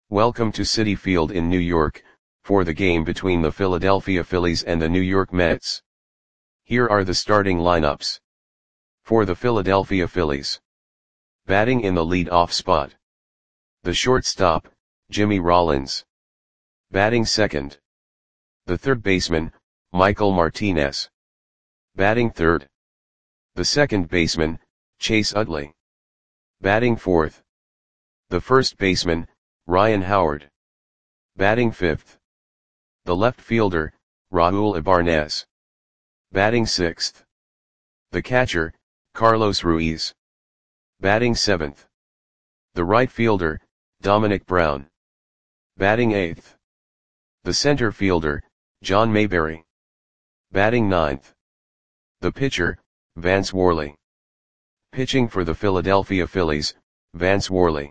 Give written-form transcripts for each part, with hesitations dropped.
Welcome to Citi Field in New York, for the game between the Philadelphia Phillies and the New York Mets. Here are the starting lineups. For the Philadelphia Phillies. Batting in the lead-off spot. The shortstop, Jimmy Rollins. Batting second. The third baseman, Michael Martinez. Batting third. The second baseman, Chase Utley. Batting fourth. The first baseman, Ryan Howard. Batting fifth. The left fielder, Raul Ibanez. Batting sixth. The catcher, Carlos Ruiz. Batting seventh. The right fielder, Dominic Brown. Batting eighth. The center fielder, John Mayberry. Batting ninth. The pitcher, Vance Worley. Pitching for the Philadelphia Phillies, Vance Worley.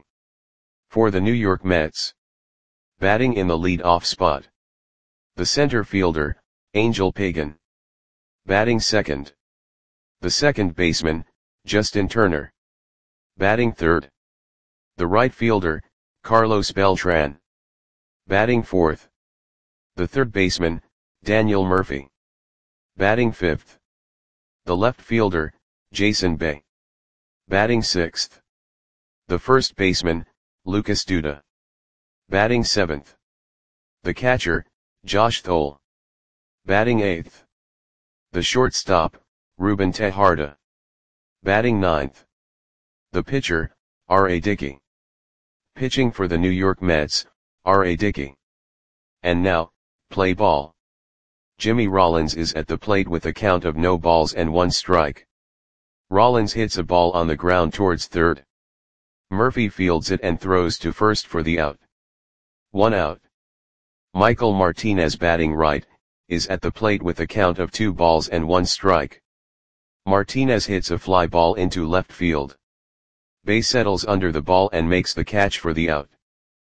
For the New York Mets. Batting in the lead-off spot. The center fielder, Angel Pagan. Batting second. The second baseman, Justin Turner. Batting third. The right fielder, Carlos Beltran. Batting fourth. The third baseman, Daniel Murphy. Batting fifth. The left fielder, Jason Bay. Batting sixth. The first baseman, Lucas Duda. Batting seventh. The catcher, Josh Thole. Batting eighth. The shortstop, Ruben Tejada. Batting ninth. The pitcher, R.A. Dickey. Pitching for the New York Mets, R.A. Dickey. And now, play ball. Jimmy Rollins is at the plate with a count of no balls and 1 strike. Rollins hits a ball on the ground towards third. Murphy fields it and throws to first for the out. 1 out. Michael Martinez, batting right, is at the plate with a count of 2 balls and 1 strike. Martinez hits a fly ball into left field. Bay settles under the ball and makes the catch for the out.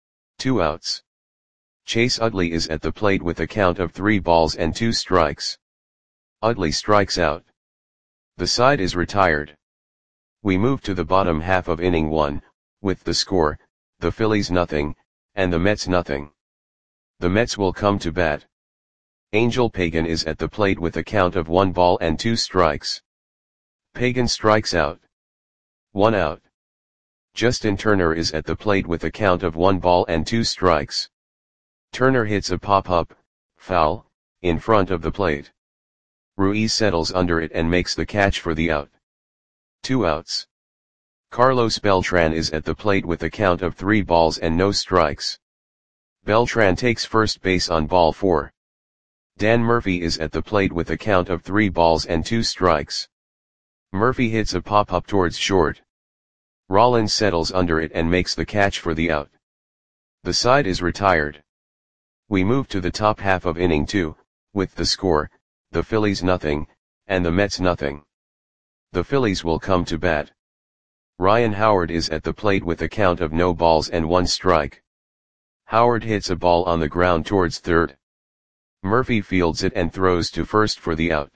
2 outs. Chase Utley is at the plate with a count of 3 balls and 2 strikes. Utley strikes out. The side is retired. We move to the bottom half of inning 1, with the score, the Phillies nothing, and the Mets nothing. The Mets will come to bat. Angel Pagan is at the plate with a count of 1 ball and 2 strikes. Pagan strikes out. 1 out. Justin Turner is at the plate with a count of 1 ball and 2 strikes. Turner hits a pop-up, foul, in front of the plate. Ruiz settles under it and makes the catch for the out. 2 outs. Carlos Beltran is at the plate with a count of 3 balls and no strikes. Beltran takes first base on ball 4. Dan Murphy is at the plate with a count of 3 balls and 2 strikes. Murphy hits a pop-up towards short. Rollins settles under it and makes the catch for the out. The side is retired. We move to the top half of inning 2, with the score, the Phillies nothing, and the Mets nothing. The Phillies will come to bat. Ryan Howard is at the plate with a count of no balls and 1 strike. Howard hits a ball on the ground towards third. Murphy fields it and throws to first for the out.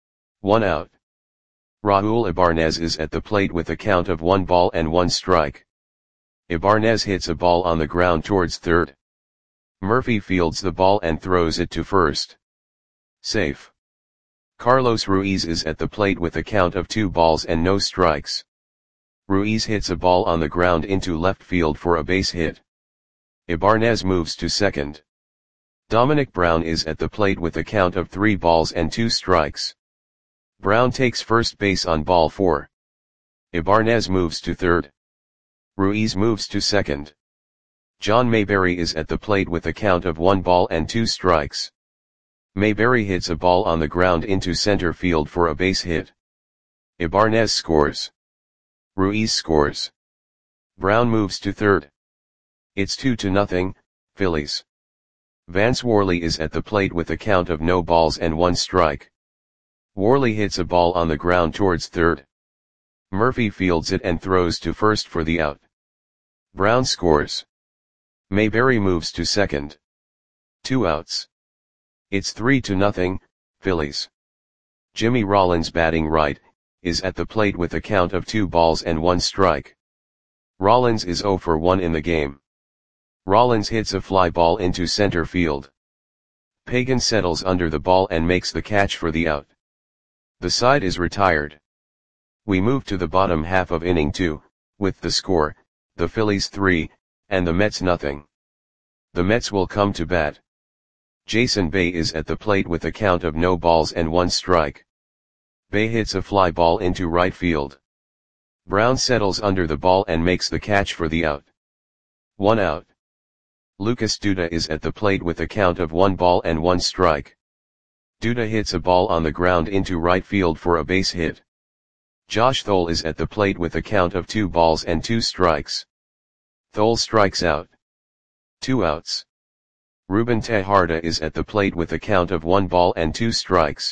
1 out. Raul Ibanez is at the plate with a count of 1 ball and 1 strike. Ibanez hits a ball on the ground towards third. Murphy fields the ball and throws it to first. Safe. Carlos Ruiz is at the plate with a count of 2 balls and no strikes. Ruiz hits a ball on the ground into left field for a base hit. Ibanez moves to second. Dominic Brown is at the plate with a count of 3 balls and 2 strikes. Brown takes first base on ball 4. Ibanez moves to third. Ruiz moves to second. John Mayberry is at the plate with a count of 1 ball and 2 strikes. Mayberry hits a ball on the ground into center field for a base hit. Ibanez scores. Ruiz scores. Brown moves to third. It's 2-0, Phillies. Vance Worley is at the plate with a count of no balls and 1 strike. Worley hits a ball on the ground towards third. Murphy fields it and throws to first for the out. Brown scores. Mayberry moves to second. 2 outs. It's 3-0, Phillies. Jimmy Rollins, batting right, is at the plate with a count of 2 balls and 1 strike. Rollins is 0 for 1 in the game. Rollins hits a fly ball into center field. Pagan settles under the ball and makes the catch for the out. The side is retired. We move to the bottom half of inning 2, with the score, the Phillies 3, and the Mets nothing. The Mets will come to bat. Jason Bay is at the plate with a count of no balls and 1 strike. Bay hits a fly ball into right field. Brown settles under the ball and makes the catch for the out. 1 out. Lucas Duda is at the plate with a count of 1 ball and 1 strike. Duda hits a ball on the ground into right field for a base hit. Josh Thole is at the plate with a count of 2 balls and 2 strikes. Thole strikes out. 2 outs. Ruben Tejada is at the plate with a count of 1 ball and 2 strikes.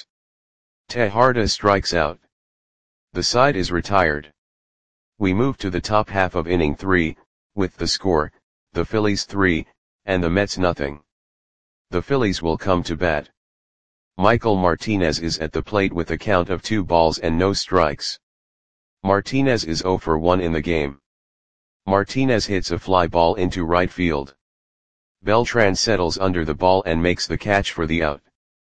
Tejada strikes out. The side is retired. We move to the top half of inning 3, with the score, the Phillies 3, and the Mets nothing. The Phillies will come to bat. Michael Martinez is at the plate with a count of 2 balls and no strikes. Martinez is 0 for 1 in the game. Martinez hits a fly ball into right field. Beltran settles under the ball and makes the catch for the out.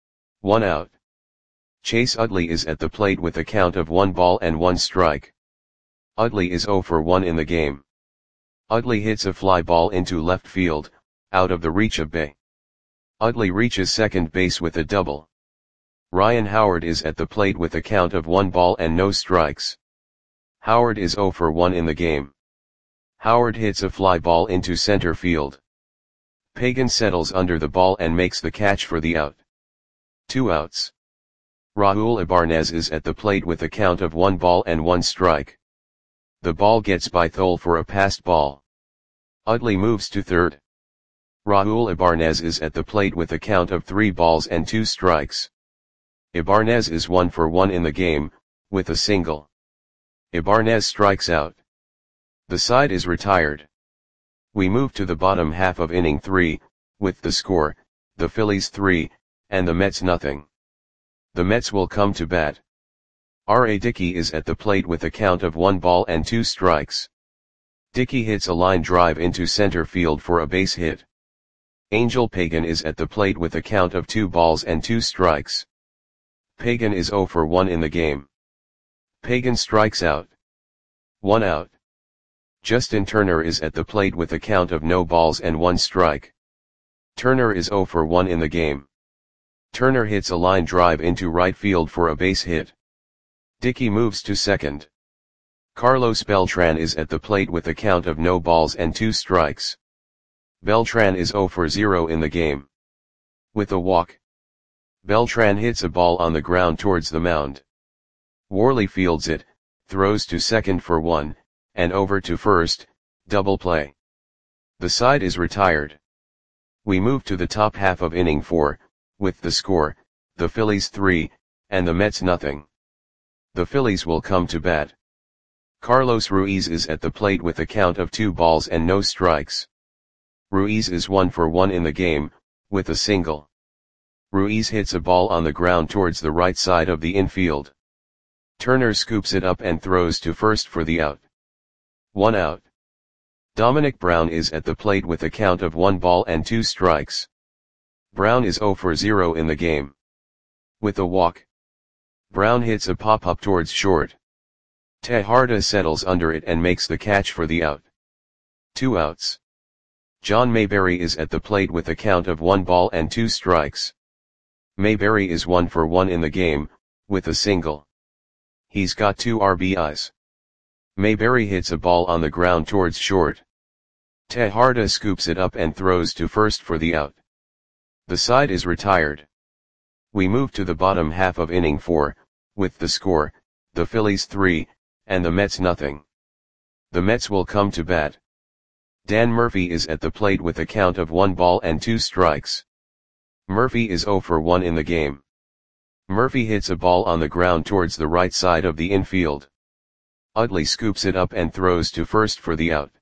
1 out. Chase Utley is at the plate with a count of 1 ball and 1 strike. Utley is 0 for 1 in the game. Utley hits a fly ball into left field, out of the reach of Bay. Utley reaches second base with a double. Ryan Howard is at the plate with a count of 1 ball and no strikes. Howard is 0 for 1 in the game. Howard hits a fly ball into center field. Pagan settles under the ball and makes the catch for the out. 2 outs. Raul Ibanez is at the plate with a count of 1 ball and 1 strike. The ball gets by Thole for a passed ball. Utley moves to third. Raul Ibanez is at the plate with a count of 3 balls and 2 strikes. Ibanez is 1 for 1 in the game, with a single. Ibanez strikes out. The side is retired. We move to the bottom half of inning 3, with the score, the Phillies 3, and the Mets nothing. The Mets will come to bat. R.A. Dickey is at the plate with a count of 1 ball and 2 strikes. Dickey hits a line drive into center field for a base hit. Angel Pagan is at the plate with a count of 2 balls and 2 strikes. Pagan is 0 for 1 in the game. Pagan strikes out. 1 out. Justin Turner is at the plate with a count of no balls and 1 strike. Turner is 0 for 1 in the game. Turner hits a line drive into right field for a base hit. Dickey moves to second. Carlos Beltran is at the plate with a count of no balls and 2 strikes. Beltran is 0 for 0 in the game. With a walk. Beltran hits a ball on the ground towards the mound. Worley fields it, throws to second for 1, and over to first, double play. The side is retired. We move to the top half of inning 4, with the score, the Phillies 3, and the Mets nothing. The Phillies will come to bat. Carlos Ruiz is at the plate with a count of 2 balls and no strikes. Ruiz is 1 for 1 in the game, with a single. Ruiz hits a ball on the ground towards the right side of the infield. Turner scoops it up and throws to first for the out. 1 out. Dominic Brown is at the plate with a count of 1 ball and 2 strikes. Brown is 0 for 0 in the game. With a walk. Brown hits a pop-up towards short. Tejada settles under it and makes the catch for the out. 2 outs. John Mayberry is at the plate with a count of 1 ball and 2 strikes. Mayberry is 1 for 1 in the game, with a single. He's got 2 RBIs. Mayberry hits a ball on the ground towards short. Tejada scoops it up and throws to first for the out. The side is retired. We move to the bottom half of inning 4, with the score, the Phillies 3, and the Mets nothing. The Mets will come to bat. Dan Murphy is at the plate with a count of 1 ball and 2 strikes. Murphy is 0 for 1 in the game. Murphy hits a ball on the ground towards the right side of the infield. Utley scoops it up and throws to first for the out.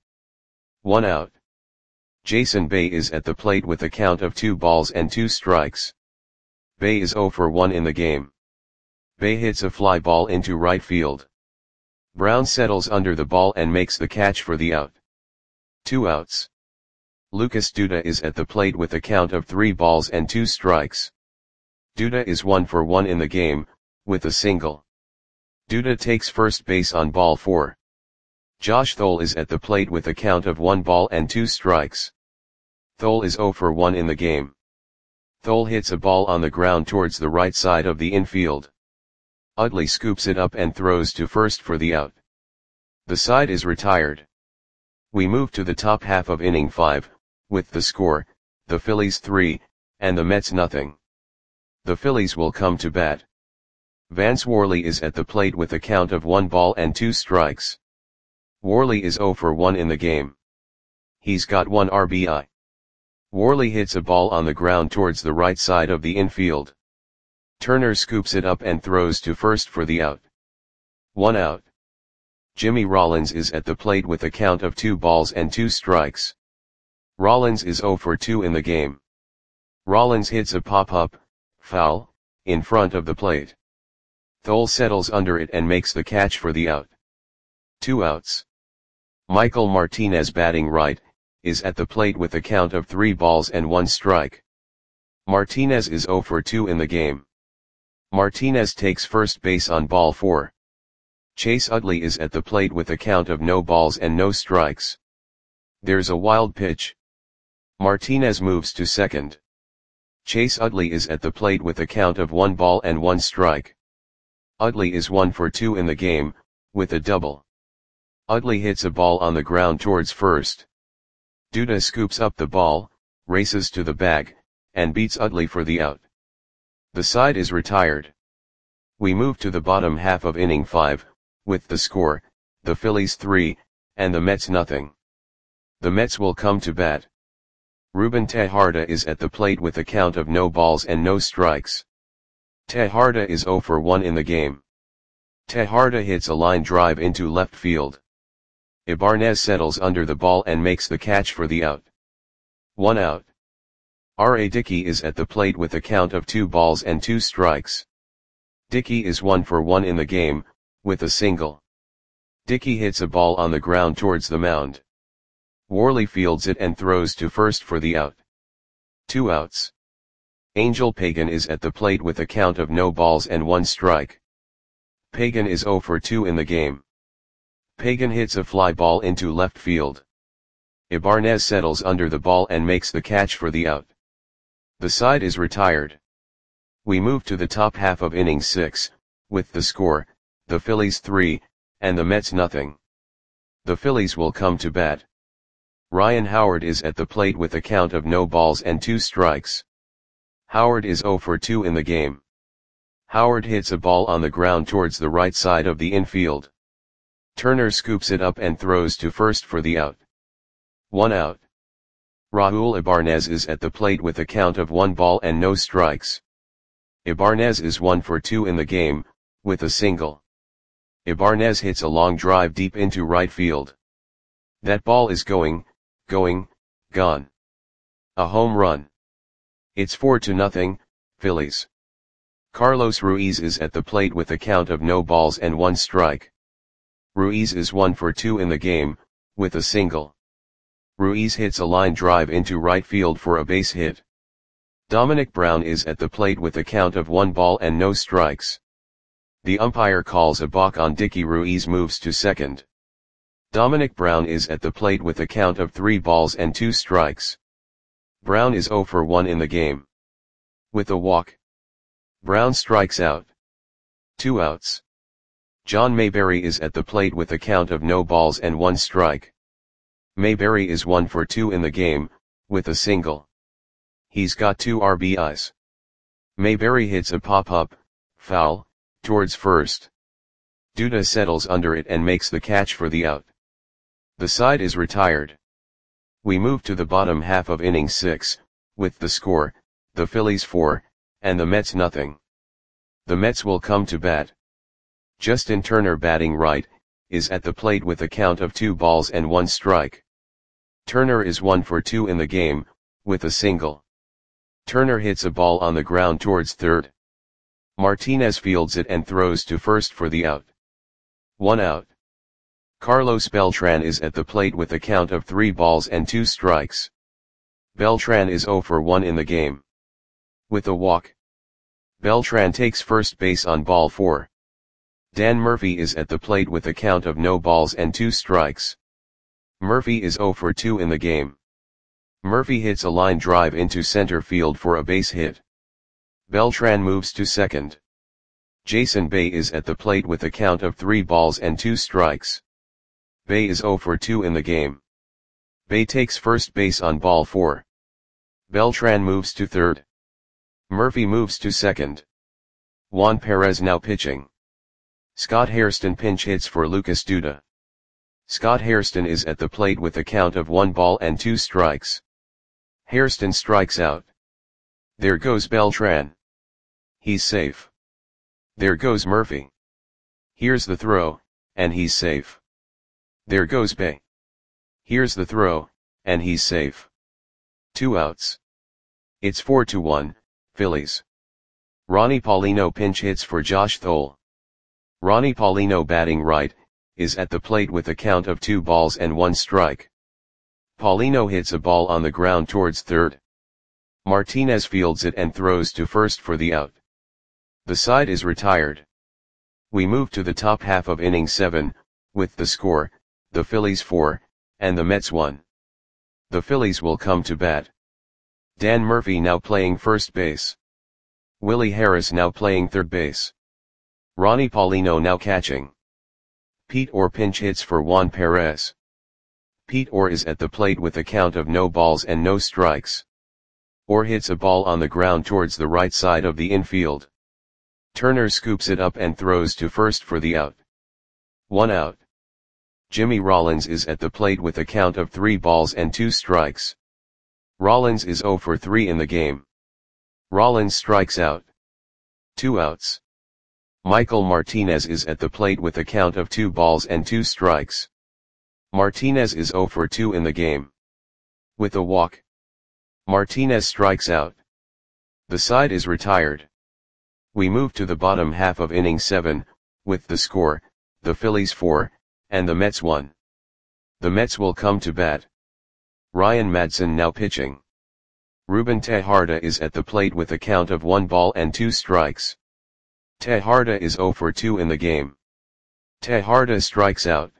1 out. Jason Bay is at the plate with a count of 2 balls and 2 strikes. Bay is 0 for 1 in the game. Bay hits a fly ball into right field. Brown settles under the ball and makes the catch for the out. 2 outs. Lucas Duda is at the plate with a count of 3 balls and 2 strikes. Duda is 1 for 1 in the game, with a single. Duda takes first base on ball 4. Josh Thole is at the plate with a count of 1 ball and 2 strikes. Thole is 0 for 1 in the game. Thole hits a ball on the ground towards the right side of the infield. Utley scoops it up and throws to first for the out. The side is retired. We move to the top half of inning 5, with the score, the Phillies 3, and the Mets nothing. The Phillies will come to bat. Vance Worley is at the plate with a count of 1 ball and 2 strikes. Worley is 0 for 1 in the game. He's got 1 RBI. Worley hits a ball on the ground towards the right side of the infield. Turner scoops it up and throws to first for the out. 1 out. Jimmy Rollins is at the plate with a count of 2 balls and 2 strikes. Rollins is 0 for 2 in the game. Rollins hits a pop-up, foul, in front of the plate. Thole settles under it and makes the catch for the out. 2 outs. Michael Martinez, batting right, is at the plate with a count of 3 balls and 1 strike. Martinez is 0 for 2 in the game. Martinez takes first base on ball 4. Chase Utley is at the plate with a count of no balls and no strikes. There's a wild pitch. Martinez moves to second. Chase Utley is at the plate with a count of 1 ball and 1 strike. Utley is 1 for 2 in the game, with a double. Utley hits a ball on the ground towards first. Duda scoops up the ball, races to the bag, and beats Utley for the out. The side is retired. We move to the bottom half of inning 5, with the score, the Phillies 3, and the Mets nothing. The Mets will come to bat. Ruben Tejada is at the plate with a count of no balls and no strikes. Tejada is 0 for 1 in the game. Tejada hits a line drive into left field. Ibanez settles under the ball and makes the catch for the out. 1 out. R.A. Dickey is at the plate with a count of 2 balls and 2 strikes. Dickey is 1 for 1 in the game, with a single. Dickey hits a ball on the ground towards the mound. Worley fields it and throws to first for the out. 2 outs. Angel Pagan is at the plate with a count of no balls and 1 strike. Pagan is 0 for 2 in the game. Pagan hits a fly ball into left field. Ibanez settles under the ball and makes the catch for the out. The side is retired. We move to the top half of inning 6, with the score, the Phillies 3, and the Mets nothing. The Phillies will come to bat. Ryan Howard is at the plate with a count of no balls and 2 strikes. Howard is 0 for 2 in the game. Howard hits a ball on the ground towards the right side of the infield. Turner scoops it up and throws to first for the out. 1 out. Raul Ibanez is at the plate with a count of 1 ball and no strikes. Ibanez is 1 for 2 in the game, with a single. Ibanez hits a long drive deep into right field. That ball is gone. A home run. It's 4-0, Phillies. Carlos Ruiz is at the plate with a count of no balls and 1 strike. Ruiz is 1 for 2 in the game, with a single. Ruiz hits a line drive into right field for a base hit. Dominic Brown is at the plate with a count of 1 ball and no strikes. The umpire calls a balk on Dickey. Ruiz moves to second. Dominic Brown is at the plate with a count of 3 balls and 2 strikes. Brown is 0 for 1 in the game. With a walk. Brown strikes out. 2 outs. John Mayberry is at the plate with a count of no balls and 1 strike. Mayberry is 1 for 2 in the game, with a single. He's got 2 RBIs. Mayberry hits a pop-up, foul, towards first. Duda settles under it and makes the catch for the out. The side is retired. We move to the bottom half of inning 6, with the score, the Phillies 4, and the Mets nothing. The Mets will come to bat. Justin Turner, batting right, is at the plate with a count of 2 balls and 1 strike. Turner is 1 for 2 in the game, with a single. Turner hits a ball on the ground towards third. Martinez fields it and throws to first for the out. 1 out. Carlos Beltran is at the plate with a count of 3 balls and 2 strikes. Beltran is 0 for 1 in the game. With a walk, Beltran takes first base on ball 4. Dan Murphy is at the plate with a count of no balls and 2 strikes. Murphy is 0 for 2 in the game. Murphy hits a line drive into center field for a base hit. Beltran moves to second. Jason Bay is at the plate with a count of 3 balls and 2 strikes. Bay is 0 for 2 in the game. Bay takes first base on ball 4. Beltran moves to third. Murphy moves to second. Juan Perez now pitching. Scott Hairston pinch hits for Lucas Duda. Scott Hairston is at the plate with a count of 1 ball and 2 strikes. Hairston strikes out. There goes Beltran. He's safe. There goes Murphy. Here's the throw, and he's safe. There goes Bay. Here's the throw, and he's safe. 2 outs. It's 4-1, Phillies. Ronnie Paulino pinch hits for Josh Thole. Ronnie Paulino batting right, is at the plate with a count of 2 balls and 1 strike. Paulino hits a ball on the ground towards third. Martinez fields it and throws to first for the out. The side is retired. We move to the top half of inning 7, with the score, the Phillies 4, and the Mets 1. The Phillies will come to bat. Dan Murphy now playing first base. Willie Harris now playing third base. Ronnie Paulino now catching. Pete Orr pinch hits for Juan Perez. Pete Orr is at the plate with a count of no balls and no strikes. Orr hits a ball on the ground towards the right side of the infield. Turner scoops it up and throws to first for the out. 1 out. Jimmy Rollins is at the plate with a count of 3 balls and 2 strikes. Rollins is 0 for 3 in the game. Rollins strikes out. 2 outs. Michael Martinez is at the plate with a count of 2 balls and 2 strikes. Martinez is 0 for 2 in the game. With a walk, Martinez strikes out. The side is retired. We move to the bottom half of inning 7, with the score, the Phillies 4, and the Mets 1. The Mets will come to bat. Ryan Madson now pitching. Ruben Tejada is at the plate with a count of 1 ball and 2 strikes. Tejada is 0 for 2 in the game. Tejada strikes out.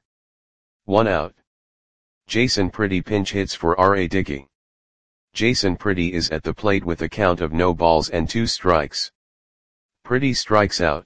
1 out. Jason Pretty pinch hits for R.A. Dickey. Jason Pretty is at the plate with a count of no balls and 2 strikes. Pretty strikes out.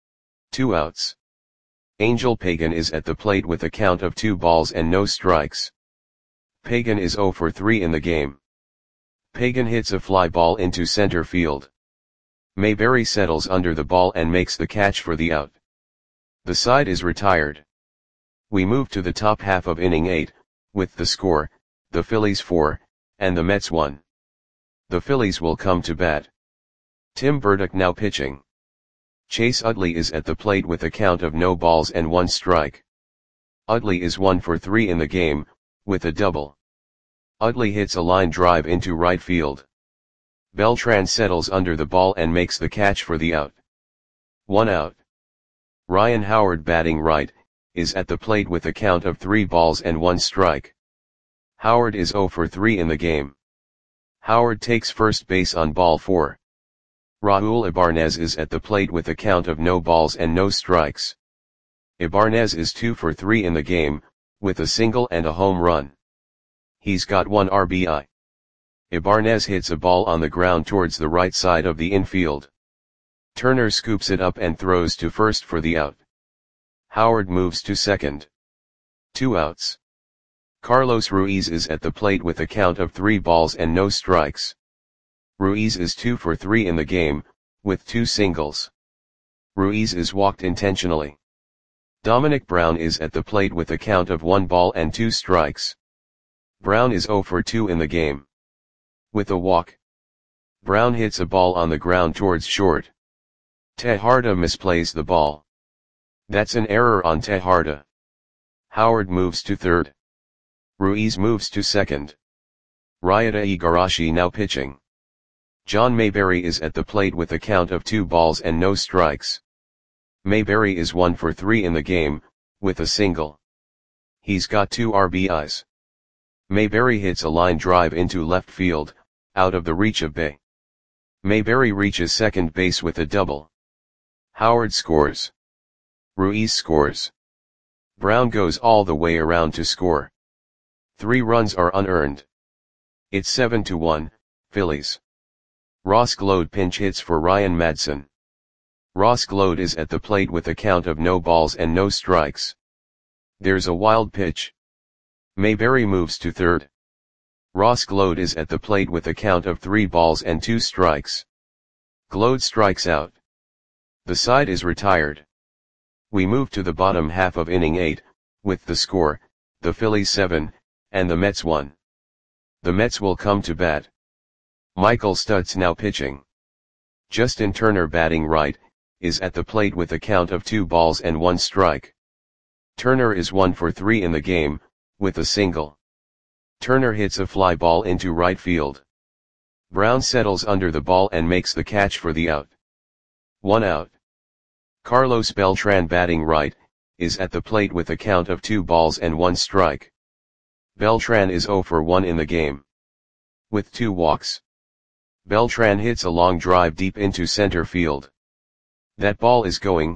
2 outs. Angel Pagan is at the plate with a count of 2 balls and no strikes. Pagan is 0 for 3 in the game. Pagan hits a fly ball into center field. Mayberry settles under the ball and makes the catch for the out. The side is retired. We move to the top half of inning 8, with the score, the Phillies 4, and the Mets 1. The Phillies will come to bat. Tim Burdick now pitching. Chase Utley is at the plate with a count of no balls and 1 strike. Utley is 1 for 3 in the game, with a double. Utley hits a line drive into right field. Beltran settles under the ball and makes the catch for the out. 1 out. Ryan Howard batting right, is at the plate with a count of 3 balls and 1 strike. Howard is 0 for 3 in the game. Howard takes first base on ball 4. Raul Ibanez is at the plate with a count of no balls and no strikes. Ibanez is 2 for 3 in the game, with a single and a home run. He's got 1 RBI. Ibanez hits a ball on the ground towards the right side of the infield. Turner scoops it up and throws to first for the out. Howard moves to second. 2 outs. Carlos Ruiz is at the plate with a count of 3 balls and no strikes. Ruiz is 2 for 3 in the game, with 2 singles. Ruiz is walked intentionally. Dominic Brown is at the plate with a count of 1 ball and 2 strikes. Brown is 0 for 2 in the game. With a walk, Brown hits a ball on the ground towards short. Tejada misplays the ball. That's an error on Tejada. Howard moves to third. Ruiz moves to second. Ryota Igarashi now pitching. John Mayberry is at the plate with a count of 2 balls and no strikes. Mayberry is 1 for 3 in the game, with a single. He's got 2 RBIs. Mayberry hits a line drive into left field, out of the reach of Bae. Mayberry reaches second base with a double. Howard scores. Ruiz scores. Brown goes all the way around to score. 3 runs are unearned. It's 7-1, Phillies. Ross Gload pinch hits for Ryan Madson. Ross Gload is at the plate with a count of no balls and no strikes. There's a wild pitch. Mayberry moves to third. Ross Gload is at the plate with a count of 3 balls and 2 strikes. Gload strikes out. The side is retired. We move to the bottom half of inning 8, with the score, the Phillies 7, and the Mets 1. The Mets will come to bat. Michael Stutz now pitching. Justin Turner batting right, is at the plate with a count of 2 balls and 1 strike. Turner is 1 for 3 in the game, with a single. Turner hits a fly ball into right field. Brown settles under the ball and makes the catch for the out. 1 out. Carlos Beltran batting right, is at the plate with a count of 2 balls and 1 strike. Beltran is 0 for 1 in the game. With 2 walks. Beltran hits a long drive deep into center field. That ball is gone.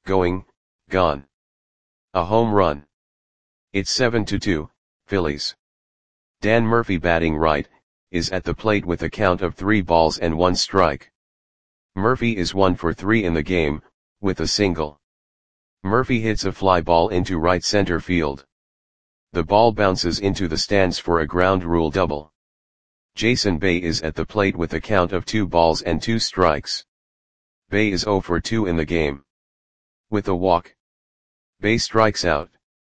A home run. It's 7-2, Phillies. Dan Murphy batting right, is at the plate with a count of 3 balls and 1 strike. Murphy is 1 for 3 in the game, with a single. Murphy hits a fly ball into right center field. The ball bounces into the stands for a ground rule double. Jason Bae is at the plate with a count of 2 balls and 2 strikes. Bae is 0 for 2 in the game. With a walk. Bae strikes out.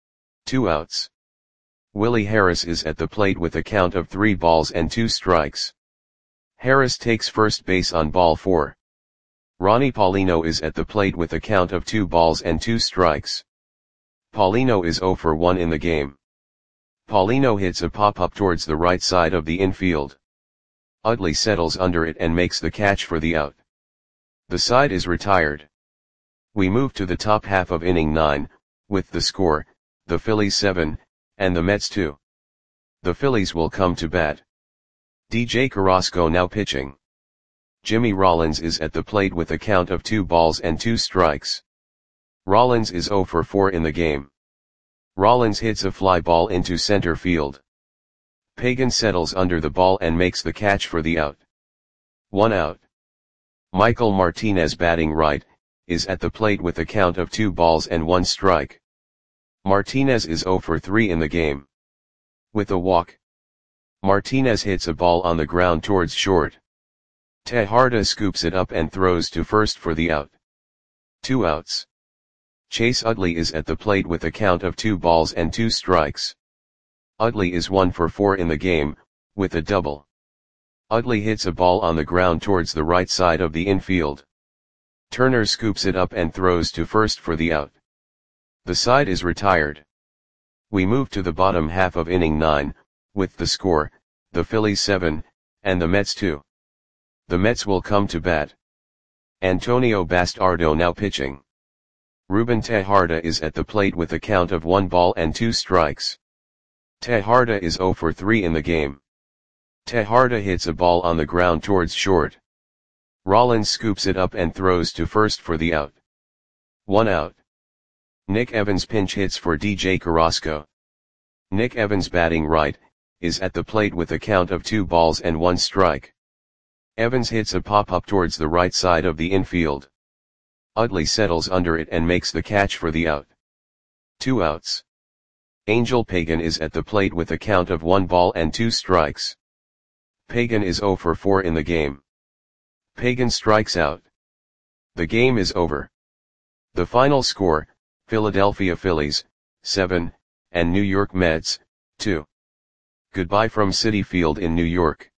2 outs. Willie Harris is at the plate with a count of 3 balls and 2 strikes. Harris takes first base on ball 4. Ronnie Paulino is at the plate with a count of 2 balls and 2 strikes. Paulino is 0 for 1 in the game. Paulino hits a pop-up towards the right side of the infield. Utley settles under it and makes the catch for the out. The side is retired. We move to the top half of inning 9, with the score, the Phillies 7, and the Mets 2. The Phillies will come to bat. DJ Carrasco now pitching. Jimmy Rollins is at the plate with a count of 2 balls and 2 strikes. Rollins is 0 for 4 in the game. Rollins hits a fly ball into center field. Pagan settles under the ball and makes the catch for the out. 1 out. Michael Martinez batting right, is at the plate with a count of 2 balls and 1 strike. Martinez is 0 for 3 in the game. With a walk. Martinez hits a ball on the ground towards short. Tejada scoops it up and throws to first for the out. 2 outs. Chase Utley is at the plate with a count of 2 balls and 2 strikes. Utley is 1 for 4 in the game, with a double. Utley hits a ball on the ground towards the right side of the infield. Turner scoops it up and throws to first for the out. The side is retired. We move to the bottom half of inning 9, with the score, the Phillies 7, and the Mets 2. The Mets will come to bat. Antonio Bastardo now pitching. Ruben Tejada is at the plate with a count of 1 ball and 2 strikes. Tejada is 0 for 3 in the game. Tejada hits a ball on the ground towards short. Rollins scoops it up and throws to first for the out. 1 out. Nick Evans pinch hits for DJ Carrasco. Nick Evans batting right, is at the plate with a count of 2 balls and 1 strike. Evans hits a pop-up towards the right side of the infield. Utley settles under it and makes the catch for the out. 2 outs. Angel Pagan is at the plate with a count of 1 ball and 2 strikes. Pagan is 0 for 4 in the game. Pagan strikes out. The game is over. The final score, Philadelphia Phillies, 7, and New York Mets, 2. Goodbye from Citi Field in New York.